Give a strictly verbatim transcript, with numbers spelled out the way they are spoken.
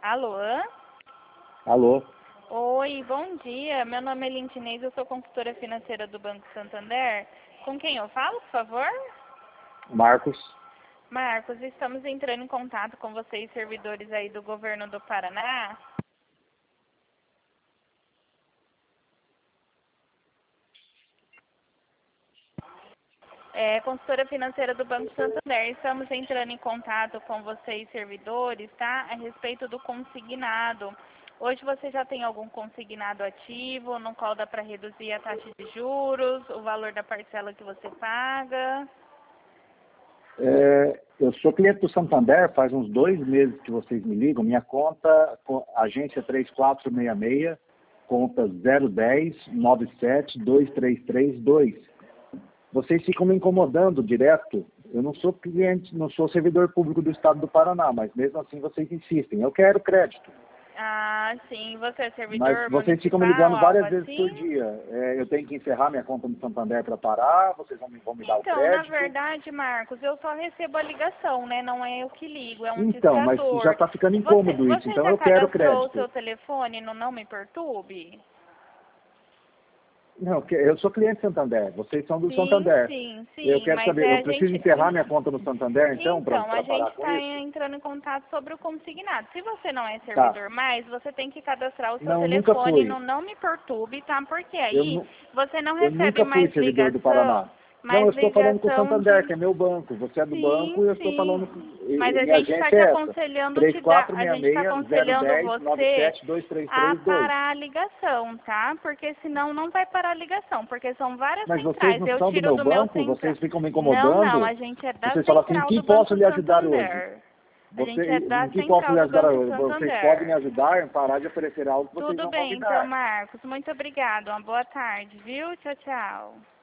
Alô? Alô? Oi, bom dia. Meu nome é Lintinês, eu sou consultora financeira do Banco Santander. Com quem eu falo, por favor? Marcos. Marcos, estamos entrando em contato com vocês, servidores aí do governo do Paraná. É, consultora financeira do Banco Santander. Estamos entrando em contato com vocês, servidores, tá? A respeito do consignado. Hoje você já tem algum consignado ativo, no qual dá para reduzir a taxa de juros, o valor da parcela que você paga? É, eu sou cliente do Santander, faz uns dois meses que vocês me ligam. Minha conta, agência três quatro seis seis, conta zero um zero nove sete dois três três dois. Vocês ficam me incomodando direto. Eu não sou cliente, não sou servidor público do Estado do Paraná, mas mesmo assim vocês insistem. Eu quero crédito. Ah, sim. Você é Mas servidor vocês ficam me municipal, ligando algo várias vezes por assim? dia. É, eu tenho que encerrar minha conta no Santander para parar, vocês vão me, vão me dar o Então, na crédito. verdade, Marcos, eu só recebo a ligação, né? Não é eu que ligo, é um Então, mas já discador. está ficando Você, incômodo isso, você então já eu quero cadastrou o crédito. seu telefone no Não Me Perturbe? Não, que- eu sou cliente Santander, vocês são do Sim, Santander. sim, Eu sim, quero mas saber, é eu a preciso gente... encerrar minha conta no Santander, então, para Então, a parar gente com está isso? entrando em contato sobre o consignado. Se você não é Tá. servidor mais, você tem que cadastrar o seu Não, nunca telefone no fui. Não Me Perturbe, tá? Porque Eu, aí nu- você não eu recebe nunca fui mais servidor do ligação, Paraná. Não, mais eu estou falando com o ligação Santander, de... que é meu banco. Você é do banco Sim, e eu estou falando com... sim. e- Mas e a minha gente está agência te é essa. aconselhando três te dar, quatro a seis gente está seis, zero um aconselhando zero, nove você sete dois três a três dois. parar a ligação, tá? Porque senão não vai parar a ligação, porque são várias Mas vocês centrais. não Eu são do tiro meu do meu banco? central. Vocês ficam me Não, não, a incomodando? gente é da Vocês falam assim, em central que do posso Banco lhe ajudar hoje? Santander. A Você, gente é da em que posso central lhe do ajudar Banco hoje? Vocês podem me Santander. ajudar em parar de oferecer algo que vocês Tudo não vão bem, me então, dar. Marcos. Muito obrigada. Uma boa tarde, viu? Tchau, tchau.